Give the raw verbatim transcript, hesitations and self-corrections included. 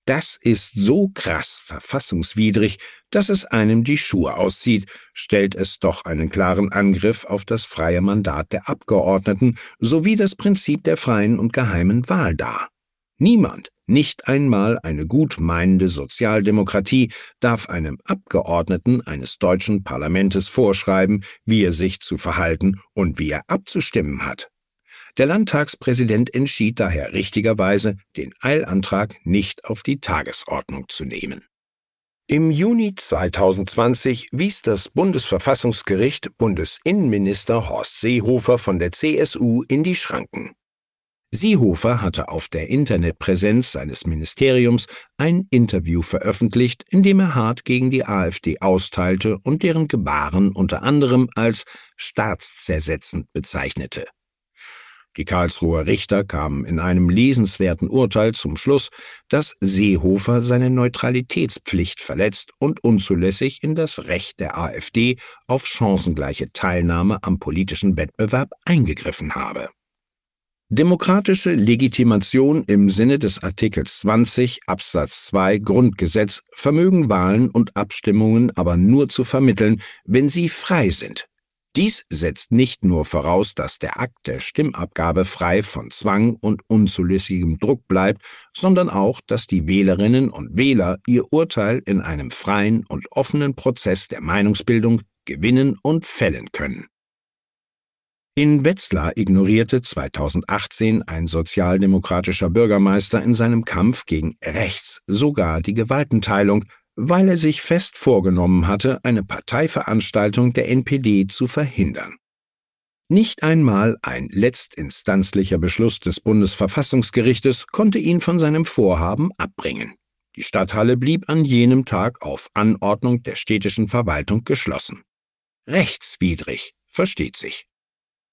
Das ist so krass verfassungswidrig, dass es einem die Schuhe auszieht, stellt es doch einen klaren Angriff auf das freie Mandat der Abgeordneten sowie das Prinzip der freien und geheimen Wahl dar. Niemand, nicht einmal eine gutmeinende Sozialdemokratie, darf einem Abgeordneten eines deutschen Parlamentes vorschreiben, wie er sich zu verhalten und wie er abzustimmen hat. Der Landtagspräsident entschied daher richtigerweise, den Eilantrag nicht auf die Tagesordnung zu nehmen. Im Juni zweitausendzwanzig wies das Bundesverfassungsgericht Bundesinnenminister Horst Seehofer von der C S U in die Schranken. Seehofer hatte auf der Internetpräsenz seines Ministeriums ein Interview veröffentlicht, in dem er hart gegen die AfD austeilte und deren Gebaren unter anderem als staatszersetzend bezeichnete. Die Karlsruher Richter kamen in einem lesenswerten Urteil zum Schluss, dass Seehofer seine Neutralitätspflicht verletzt und unzulässig in das Recht der AfD auf chancengleiche Teilnahme am politischen Wettbewerb eingegriffen habe. Demokratische Legitimation im Sinne des Artikels zwanzig Absatz zwei Grundgesetz vermögen Wahlen und Abstimmungen aber nur zu vermitteln, wenn sie frei sind. Dies setzt nicht nur voraus, dass der Akt der Stimmabgabe frei von Zwang und unzulässigem Druck bleibt, sondern auch, dass die Wählerinnen und Wähler ihr Urteil in einem freien und offenen Prozess der Meinungsbildung gewinnen und fällen können. In Wetzlar ignorierte zweitausendachtzehn ein sozialdemokratischer Bürgermeister in seinem Kampf gegen rechts sogar die Gewaltenteilung, weil er sich fest vorgenommen hatte, eine Parteiveranstaltung der N P D zu verhindern. Nicht einmal ein letztinstanzlicher Beschluss des Bundesverfassungsgerichtes konnte ihn von seinem Vorhaben abbringen. Die Stadthalle blieb an jenem Tag auf Anordnung der städtischen Verwaltung geschlossen. Rechtswidrig, versteht sich.